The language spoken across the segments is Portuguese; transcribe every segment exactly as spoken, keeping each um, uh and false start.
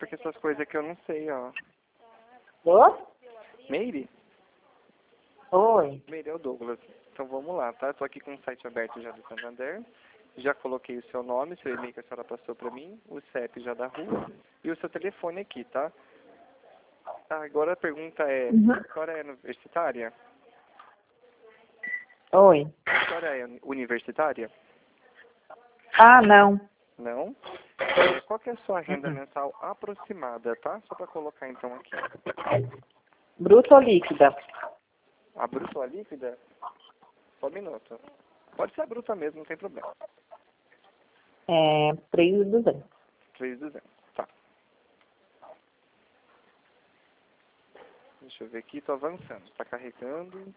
porque essas coisas aqui eu não sei, ó. Ô? Meire? Oi. Meire é o Douglas. Então vamos lá, tá? Eu tô aqui com o site aberto já do Santander. Já coloquei o seu nome, seu e-mail que a senhora passou pra mim, o C E P já da rua e o seu telefone aqui, tá? Ah, agora a pergunta é, Uhum. a senhora é universitária? Oi. A senhora é universitária? Ah, não. Não? É, qual que é a sua renda Uhum. mensal aproximada, tá? Só pra colocar então aqui. Bruta ou líquida? A bruta ou a líquida? Só um minuto. Pode ser a bruta mesmo, não tem problema. É três mil e duzentos. três mil e duzentos, tá. Deixa eu ver aqui, tô avançando. Tá carregando.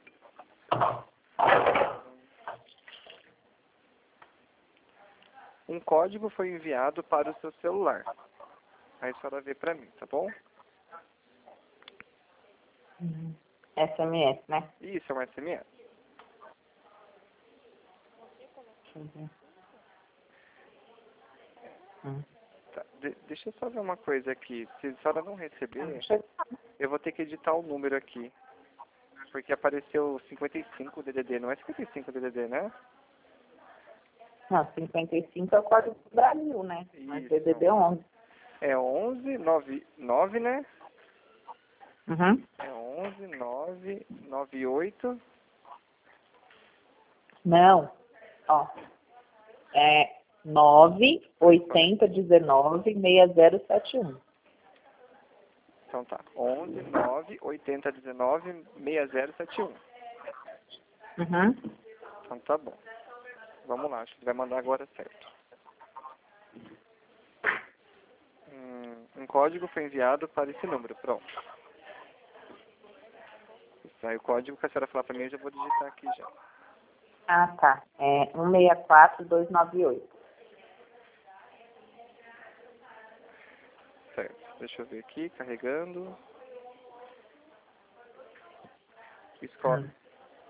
Um código foi enviado para o seu celular. Aí a senhora vê pra mim, tá bom? Uhum. S M S, né? Isso, é um S M S. Uhum. Uhum. Tá. De deixa eu só ver uma coisa aqui. Se a senhora não receber, Deixa eu- eu vou ter que editar o número aqui. Porque apareceu cinquenta e cinco D D D, não é cinquenta e cinco D D D, né? Não, cinquenta e cinco é o código do Brasil, né? Mas Isso. D D D onze. É onze, nove, nove, né? Uhum. É onze, nove, nove, oito. Não. Ó. É nove oitenta dezenove seis zero sete um. Então tá. onze, nove, oitenta, dezenove, seis zero sete um. Uhum. Então tá bom. Vamos lá, acho que vai mandar agora certo. Hum, um código foi enviado para esse número. Pronto. Isso aí, o código que a senhora falar pra mim, eu já vou digitar aqui já. Ah, tá. É um seis quatro dois nove oito. Certo. Deixa eu ver aqui, carregando. Escola. Hum.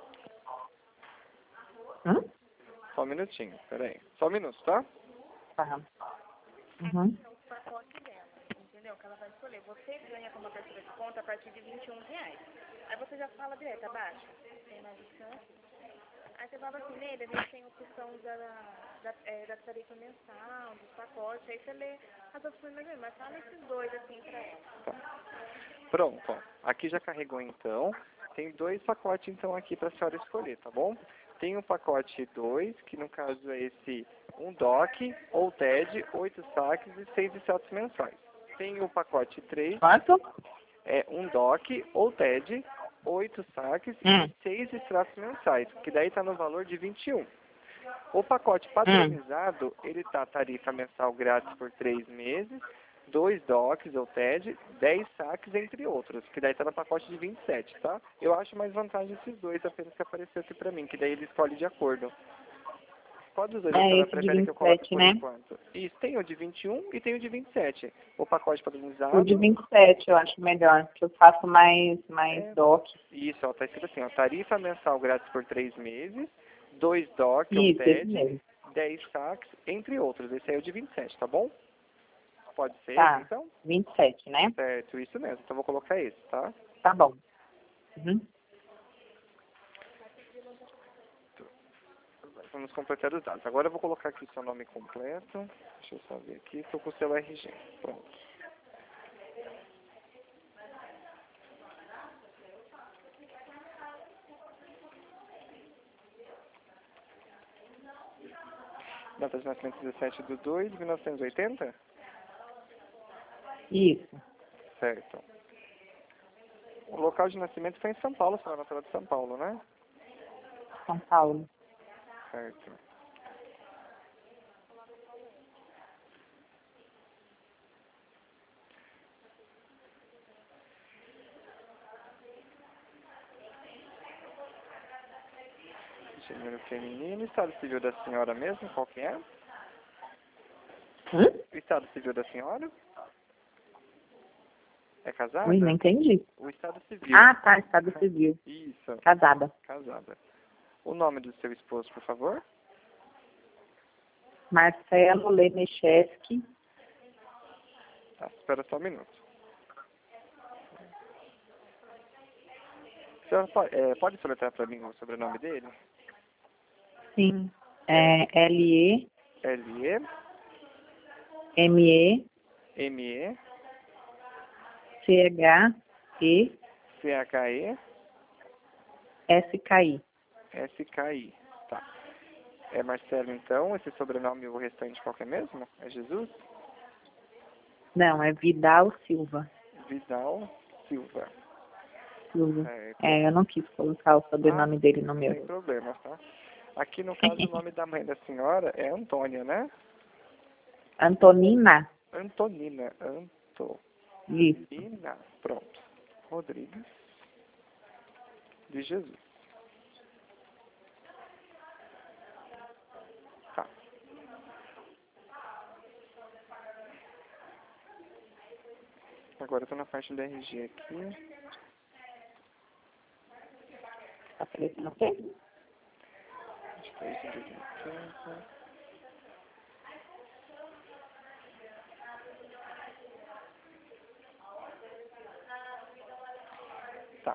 Hum? Só um minutinho, peraí. Só um minuto, tá? Tá. Uhum. Entendeu? Que ela vai escolher. Você ganha como abertura de conta a partir de vinte e um reais. Aí você já fala direto abaixo. Tem mais opção. Aí você fala assim, nele, a gente tem a opção da, da, é, da tarifa mensal, dos pacotes. Aí você lê as opções mais ou menos. Mas fala esses dois assim pra ela. Tá. Pronto, ó. Aqui já carregou então. Tem dois pacotes então aqui para a senhora escolher, tá bom? Tem o pacote dois, que no caso é esse um D O C ou T E D, oito saques e seis extratos mensais. Tem o pacote três, Quanto? é um D O C ou T E D, oito saques Hum. e seis extratos mensais, que daí está no valor de vinte e um. O pacote Hum. padronizado, ele tá tarifa mensal grátis por três meses, dois D O Cs ou T E D, dez saques, entre outros, que daí tá no pacote de vinte e sete, tá? Eu acho mais vantagem esses dois, apenas que apareceu aqui pra mim, que daí ele escolhe de acordo. Qual dos dois a É senhora esse de prefere que vinte eu e coloque sete, por né? enquanto? Isso, tem o de vinte e um e tem o de vinte e sete. O pacote O de padronizado, vinte e sete eu acho melhor, que eu faço mais, mais é, doc. isso, ó, tá escrito assim, ó, tarifa mensal grátis por três meses, dois D O C ou Isso, esse T E D, mesmo. dez saques, entre outros. Esse aí é o de vinte e sete, tá bom? Pode ser esse, Tá. então? vinte e sete, né? Certo, isso mesmo. Então vou colocar esse, tá? Tá bom. Uhum. Vamos completar os dados. Agora eu vou colocar aqui seu nome completo. Deixa eu só ver aqui. Estou com o seu R G. Pronto. Data de nascimento dezessete de dois de mil novecentos e oitenta? Isso. Certo. O local de nascimento foi em São Paulo, senhora natural de São Paulo, né? São Paulo. Certo. Gênero feminino. Estado civil da senhora mesmo? Qual que é? Hum? O estado civil da senhora? É casada? Ui, não entendi. O estado civil. Ah, tá, Estado Civil. Isso. Casada. Casada. O nome do seu esposo, por favor? Marcelo Lemecheski Tá, espera só um minuto. A senhora pode, é, pode soletrar para mim o sobrenome dele? Sim. É L E L E M E M E C H E C H E S K I. S K I. Tá. É Marcelo, então? Esse sobrenome e o restante qual que é mesmo? É Jesus? Não, é Vidal Silva. Vidal Silva. Silva. Certo. É, eu não quis colocar o sobrenome Ah, dele no meu. sem problema, tá? Aqui, no caso, o nome da mãe da senhora é Antônia, né? Antonina. Antonina. Isso. Antonina. Pronto. Rodrigues de Jesus. Tá. Agora eu tô na parte do R G aqui. Tá aparecendo o quê? vinte e três de dois mil e quinze. Tá.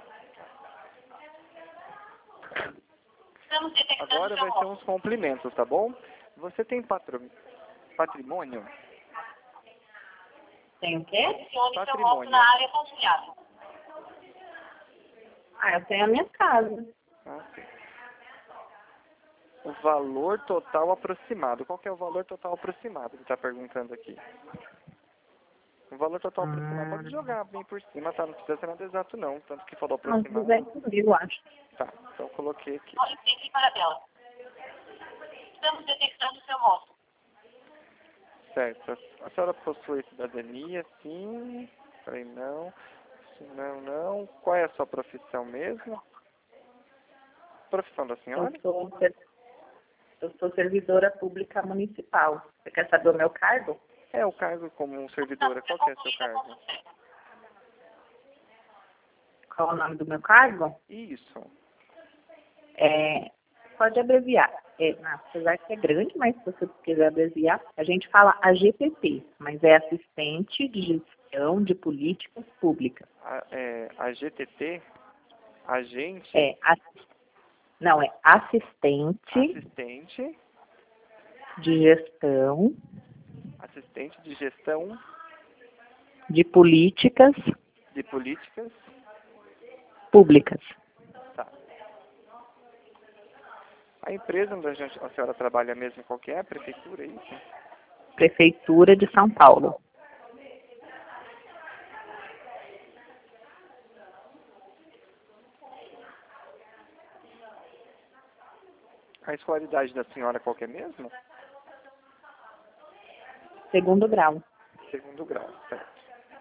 Agora vai ser uns complementos, tá bom? Você tem patro... patrimônio? Tem o quê? Patrimônio. Ah, eu tenho a minha casa. Ah, sim. O valor total aproximado. Qual que é o valor total aproximado? Ele está perguntando aqui. O valor total aproximado pode jogar bem por cima, tá? Não precisa ser nada exato não, tanto que falou Uns aproximado. duzentos mil, eu acho. Tá, então eu coloquei aqui. Olhe sempre para a tela. Estamos detectando seu moço. Certo. A senhora possui cidadania? Sim. Falei não. Não, não. Qual é a sua profissão mesmo? Profissão da senhora? Eu sou, ser- eu sou servidora pública municipal. Você quer saber o meu cargo? É o cargo como servidora. Qual que é seu cargo? Qual é o nome do meu cargo? Isso. É, pode abreviar. É, não, apesar que é grande, mas se você quiser abreviar, a gente fala A G P P, mas é Assistente de Gestão de Políticas Públicas. A, é, a G T T? Agente? É, assi- não, é Assistente Assistente? de Gestão Assistente de Gestão de Políticas de Políticas? Públicas. Tá. A empresa onde a, gente, a senhora trabalha mesmo, qual que é? A prefeitura, é isso? Prefeitura de São Paulo. A escolaridade da senhora qual que é mesmo? Segundo grau. Segundo grau, certo.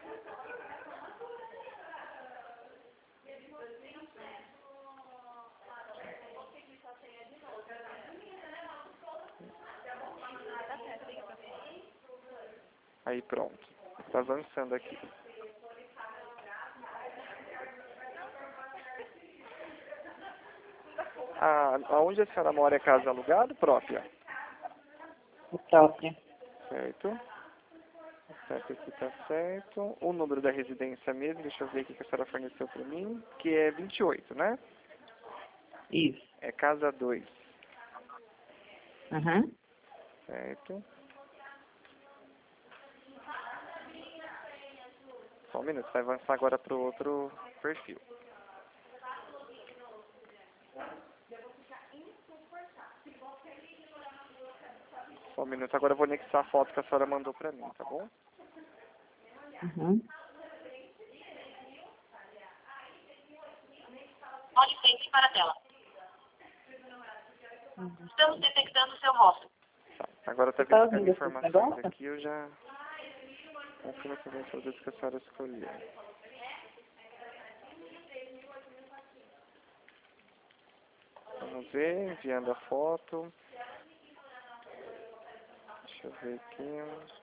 Aí pronto. Está avançando aqui. A, aonde a senhora mora é casa alugada própria? O próprio. Certo. Certo, aqui tá certo. O número da residência mesmo, deixa eu ver aqui que a senhora forneceu para mim, que é vinte e oito, né? Isso. É casa dois. Uhum. Certo. Só um minuto, vai avançar agora para o outro perfil. Só um minuto, agora eu vou anexar a foto que a senhora mandou para mim, tá bom? Uhum. Olhe sempre para a tela. Estamos detectando seu rosto. Tá. Agora está Tá verificando ouvindo esse informações negócio? aqui, eu já confirmo que os produtos que a senhora escolheu. Vamos ver, enviando a foto. Deixa eu ver aqui.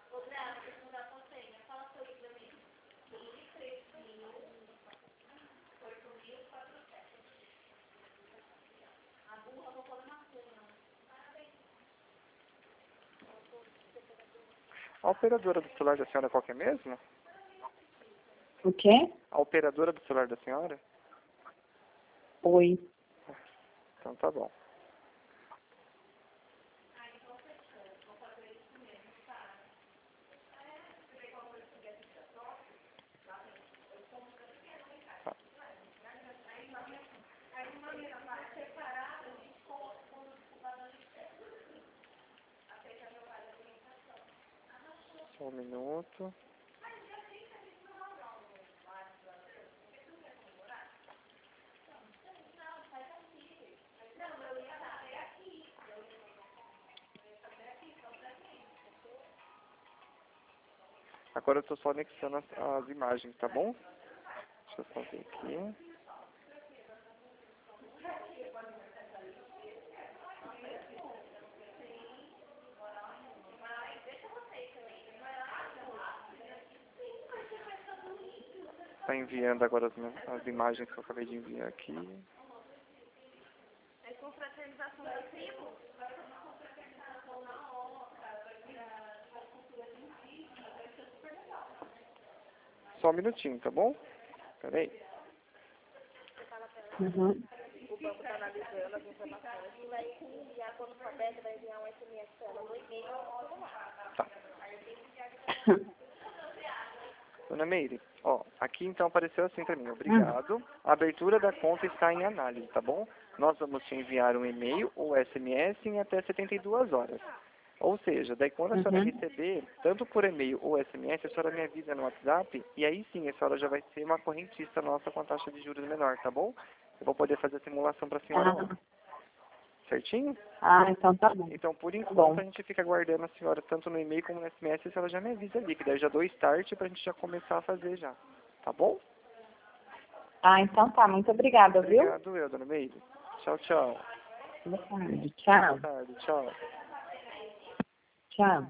A operadora do celular da senhora qual que é mesmo? O quê? A operadora do celular da senhora? Oi. Então tá bom. Tá. Só um minuto. Agora eu estou só anexando as, as imagens, tá bom? Deixa eu só ver aqui. Está enviando agora as, as imagens que eu acabei de enviar aqui. É confraternização do primo? Só um minutinho, tá bom? Pera aí. Uhum. O banco está analisando as informações e vai enviar, quando for aberto, vai enviar um S M S para ela no e-mail ou no celular. Tá. Dona Meire, ó, aqui então apareceu assim pra mim, obrigado. A abertura da conta está em análise, tá bom? Nós vamos te enviar um e-mail ou S M S em até setenta e duas horas. Ou seja, daí quando a senhora Uhum. receber, tanto por e-mail ou S M S, a senhora me avisa no WhatsApp e aí sim a senhora já vai ser uma correntista nossa com a taxa de juros menor, tá bom? Eu vou poder fazer a simulação pra senhora lá. Ah, Certinho? ah, então tá bom. Então, por enquanto, bom. a gente fica aguardando a senhora tanto no e-mail como no S M S, se ela já me avisa ali, que daí eu já dou start pra gente já começar a fazer já. Tá bom? Ah, então tá. Muito obrigada, viu? Obrigado eu, dona Meire. Tchau, tchau. Boa tarde. Boa Tchau. tarde, tchau. Tchau.